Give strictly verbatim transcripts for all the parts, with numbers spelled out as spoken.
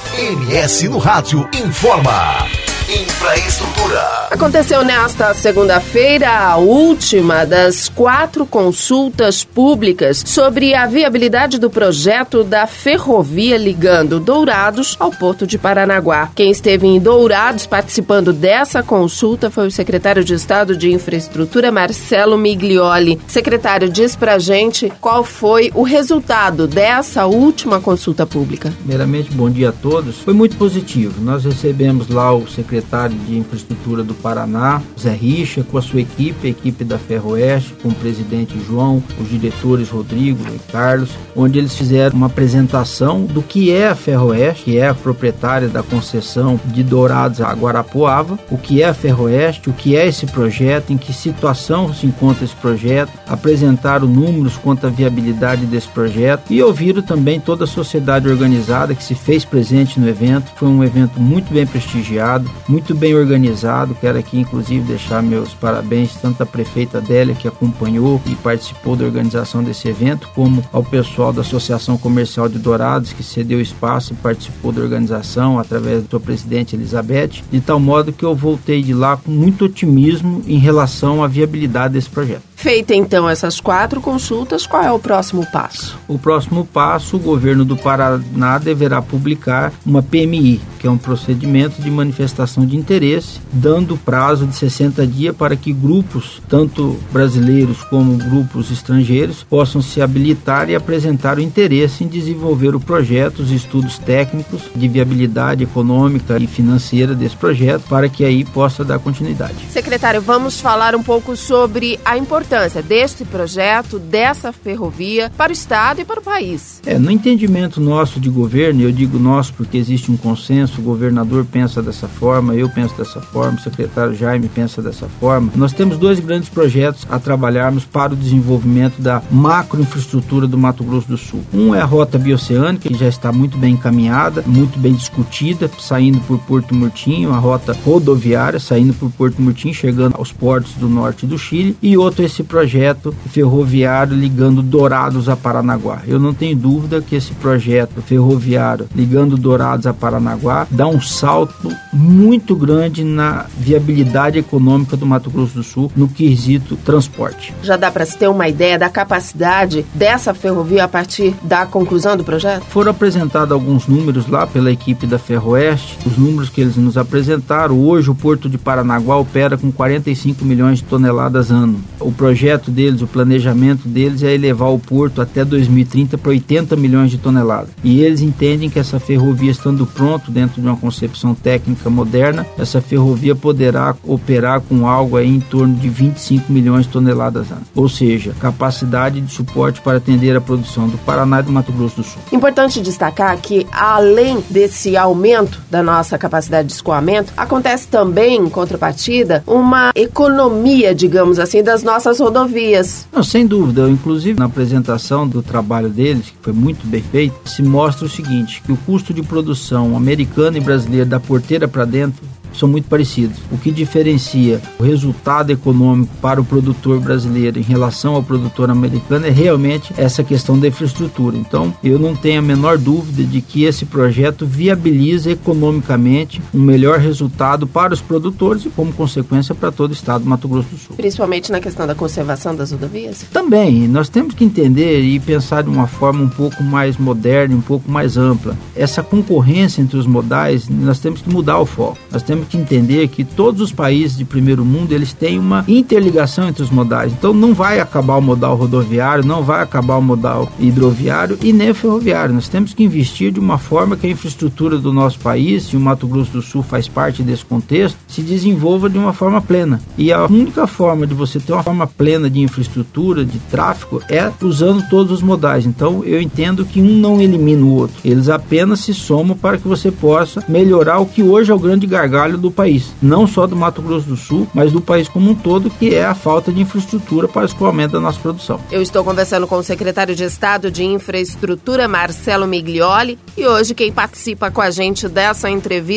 M S no Rádio informa. Infraestrutura. Aconteceu nesta segunda-feira a última das quatro consultas públicas sobre a viabilidade do projeto da ferrovia ligando Dourados ao Porto de Paranaguá. Quem esteve em Dourados participando dessa consulta foi o secretário de Estado de Infraestrutura, Marcelo Miglioli. Secretário, diz pra gente qual foi o resultado dessa última consulta pública. Primeiramente, bom dia a todos. Foi muito positivo. Nós recebemos lá o secretário secretário de Infraestrutura do Paraná, Zé Richa, com a sua equipe, a equipe da Ferroeste, com o presidente João, os diretores Rodrigo e Carlos, onde eles fizeram uma apresentação do que é a Ferroeste, que é a proprietária da concessão de Dourados a Guarapuava, o que é a Ferroeste, o que é esse projeto, em que situação se encontra esse projeto, apresentaram números quanto à viabilidade desse projeto e ouviram também toda a sociedade organizada que se fez presente no evento. Foi um evento muito bem prestigiado, muito bem organizado. Quero aqui inclusive deixar meus parabéns tanto à prefeita Adélia, que acompanhou e participou da organização desse evento, como ao pessoal da Associação Comercial de Dourados, que cedeu espaço e participou da organização através do seu presidente Elizabeth, de tal modo que eu voltei de lá com muito otimismo em relação à viabilidade desse projeto. Feita então essas quatro consultas, qual é o próximo passo? O próximo passo, o governo do Paraná deverá publicar uma P M I, que é um procedimento de manifestação de interesse, dando prazo de sessenta dias para que grupos, tanto brasileiros como grupos estrangeiros, possam se habilitar e apresentar o interesse em desenvolver o projeto, os estudos técnicos de viabilidade econômica e financeira desse projeto, para que aí possa dar continuidade. Secretário, vamos falar um pouco sobre a importância deste projeto, dessa ferrovia, para o Estado e para o país. É, no entendimento nosso de governo, eu digo nosso porque existe um consenso, o governador pensa dessa forma, eu penso dessa forma, o secretário Jaime pensa dessa forma. Nós temos dois grandes projetos a trabalharmos para o desenvolvimento da macroinfraestrutura do Mato Grosso do Sul. Um é a Rota Bioceânica, que já está muito bem encaminhada, muito bem discutida, saindo por Porto Murtinho, a rota rodoviária, saindo por Porto Murtinho, chegando aos portos do norte do Chile, e outro esse projeto ferroviário ligando Dourados a Paranaguá. Eu não tenho dúvida que esse projeto ferroviário ligando Dourados a Paranaguá dá um salto muito grande na viabilidade econômica do Mato Grosso do Sul no quesito transporte. Já dá para se ter uma ideia da capacidade dessa ferrovia a partir da conclusão do projeto? Foram apresentados alguns números lá pela equipe da Ferroeste, os números que eles nos apresentaram. Hoje o Porto de Paranaguá opera com quarenta e cinco milhões de toneladas ano. O projeto deles, o planejamento deles é elevar o porto até dois mil e trinta para oitenta milhões de toneladas. E eles entendem que essa ferrovia, estando pronto dentro de uma concepção técnica moderna, essa ferrovia poderá operar com algo aí em torno de vinte e cinco milhões de toneladas ano. Ou seja, capacidade de suporte para atender a produção do Paraná e do Mato Grosso do Sul. Importante destacar que, além desse aumento da nossa capacidade de escoamento, acontece também, em contrapartida, uma economia, digamos assim, das nossas rodovias. Não, sem dúvida. Eu, inclusive, na apresentação do trabalho deles, que foi muito bem feito, se mostra o seguinte, que o custo de produção americano e brasileiro da porteira para dentro são muito parecidos. O que diferencia o resultado econômico para o produtor brasileiro em relação ao produtor americano é realmente essa questão da infraestrutura. Então, eu não tenho a menor dúvida de que esse projeto viabiliza economicamente um melhor resultado para os produtores e, como consequência, para todo o estado do Mato Grosso do Sul. Principalmente na questão da conservação das rodovias? Também. Nós temos que entender e pensar de uma forma um pouco mais moderna, um pouco mais ampla. Essa concorrência entre os modais, nós temos que mudar o foco. Nós temos que entender que todos os países de primeiro mundo, eles têm uma interligação entre os modais. Então não vai acabar o modal rodoviário, não vai acabar o modal hidroviário e nem o ferroviário. Nós temos que investir de uma forma que a infraestrutura do nosso país, e o Mato Grosso do Sul faz parte desse contexto, se desenvolva de uma forma plena. E a única forma de você ter uma forma plena de infraestrutura, de tráfego, é usando todos os modais. Então eu entendo que um não elimina o outro. Eles apenas se somam para que você possa melhorar o que hoje é o grande gargalo do país, não só do Mato Grosso do Sul, mas do país como um todo, que é a falta de infraestrutura para o escoamento da nossa produção. Eu estou conversando com o secretário de Estado de Infraestrutura, Marcelo Miglioli, e hoje quem participa com a gente dessa entrevista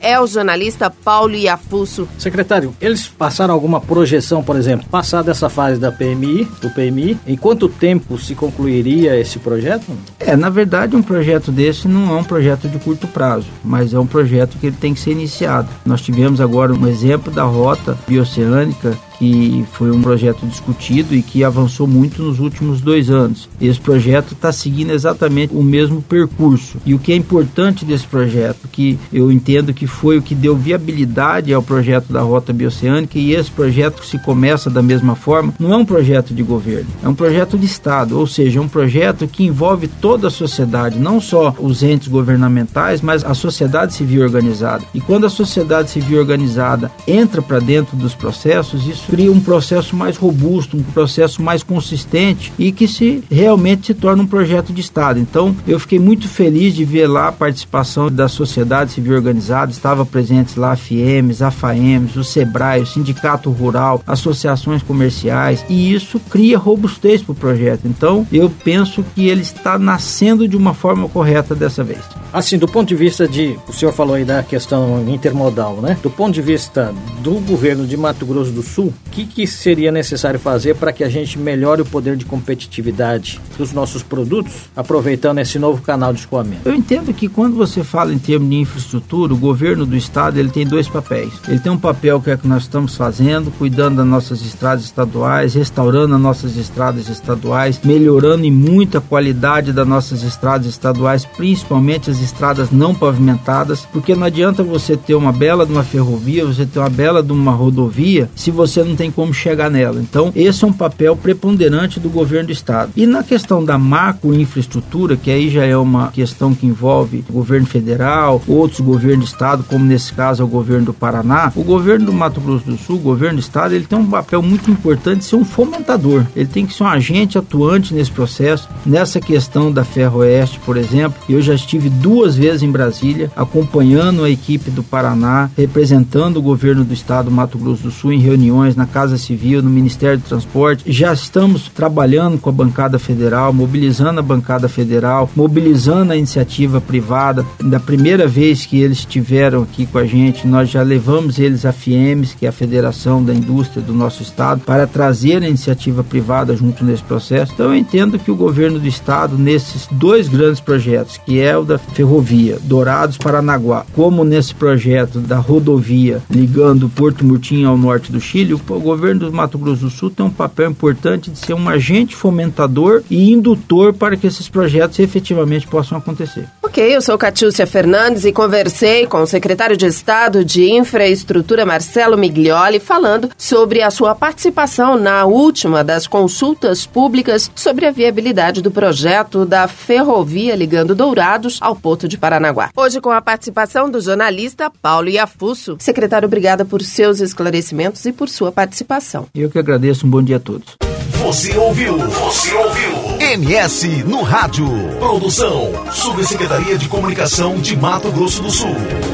é o jornalista Paulo Iafusso. Secretário, eles passaram alguma projeção, por exemplo, passada essa fase da P M I, do P M I, em quanto tempo se concluiria esse projeto? É, na verdade, um projeto desse não é um projeto de curto prazo, mas é um projeto que ele tem que ser iniciado. Nós tivemos agora um exemplo da rota bioceânica, que foi um projeto discutido e que avançou muito nos últimos dois anos. Esse projeto está seguindo exatamente o mesmo percurso. E o que é importante desse projeto, que eu entendo que foi o que deu viabilidade ao projeto da Rota Bioceânica, e esse projeto que se começa da mesma forma, não é um projeto de governo, é um projeto de Estado, ou seja, é um projeto que envolve toda a sociedade, não só os entes governamentais, mas a sociedade civil organizada. E quando a sociedade civil organizada entra para dentro dos processos, isso cria um processo mais robusto, um processo mais consistente e que se realmente se torna um projeto de Estado. Então, eu fiquei muito feliz de ver lá a participação da sociedade civil organizada, estava presentes lá a FIEMES, a FAEMES, o SEBRAE, o Sindicato Rural, associações comerciais, e isso cria robustez para o projeto. Então, eu penso que ele está nascendo de uma forma correta dessa vez. Assim, do ponto de vista de, o senhor falou aí da questão intermodal, né? Do ponto de vista do governo de Mato Grosso do Sul, o que, que seria necessário fazer para que a gente melhore o poder de competitividade dos nossos produtos, aproveitando esse novo canal de escoamento? Eu entendo que quando você fala em termos de infraestrutura, o governo do estado ele tem dois papéis. Ele tem um papel que é que nós estamos fazendo, cuidando das nossas estradas estaduais, restaurando as nossas estradas estaduais, melhorando em muito a qualidade das nossas estradas estaduais, principalmente as estradas não pavimentadas, porque não adianta você ter uma bela de uma ferrovia, você ter uma bela de uma rodovia, se você não tem como chegar nela. Então, esse é um papel preponderante do governo do estado. E na questão da macroinfraestrutura, que aí já é uma questão que envolve o governo federal, outros governos do estado, como nesse caso é o governo do Paraná, o governo do Mato Grosso do Sul, o governo do estado, ele tem um papel muito importante de ser um fomentador. Ele tem que ser um agente atuante nesse processo. Nessa questão da Ferroeste, por exemplo, eu já estive duas vezes em Brasília, acompanhando a equipe do Paraná, representando o governo do estado do Mato Grosso do Sul em reuniões na Casa Civil, no Ministério do Transporte. Já estamos trabalhando com a bancada federal, mobilizando a bancada federal, mobilizando a iniciativa privada. Da primeira vez que eles estiveram aqui com a gente, nós já levamos eles à FIEMES, que é a Federação da Indústria do nosso estado, para trazer a iniciativa privada junto nesse processo. Então eu entendo que o governo do estado, nesses dois grandes projetos, que é o da ferrovia Dourados-Paranaguá, como nesse projeto da rodovia ligando Porto Murtinho ao norte do Chile, o governo do Mato Grosso do Sul tem um papel importante de ser um agente fomentador e indutor para que esses projetos efetivamente possam acontecer. Ok, eu sou Catiúcia Fernandes e conversei com o secretário de Estado de Infraestrutura, Marcelo Miglioli, falando sobre a sua participação na última das consultas públicas sobre a viabilidade do projeto da ferrovia ligando Dourados ao Porto de Paranaguá. Hoje com a participação do jornalista Paulo Iafusso. Secretário, obrigada por seus esclarecimentos e por sua participação. Eu que agradeço, um bom dia a todos. Você ouviu? Você ouviu? M S no Rádio. Produção, Subsecretaria de Comunicação de Mato Grosso do Sul.